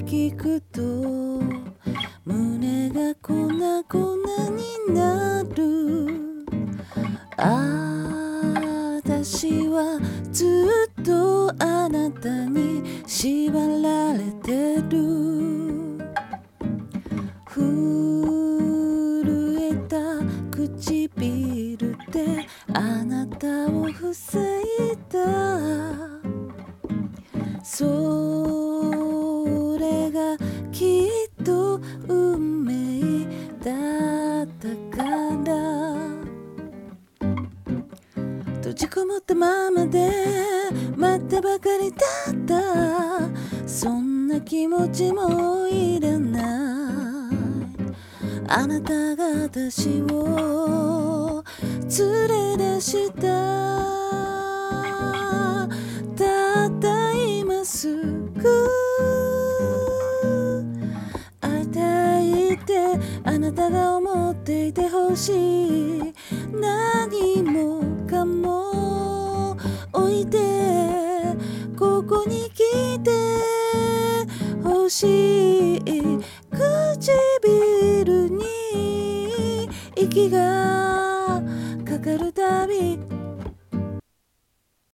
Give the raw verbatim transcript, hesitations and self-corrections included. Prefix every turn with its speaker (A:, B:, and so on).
A: 聞くと胸が粉々になる。あたしはずっとあなたに縛られてる。震えた唇であなたを防いだ。それがきっと運命だったから。閉じこもったままで待ったばかりだった。そんな気持ちもいらない。あなたが私を連れ出した。たった今すぐ会いたいってあなたが思っていてほしい。何もかも置いてここに来てほしい。唇に息が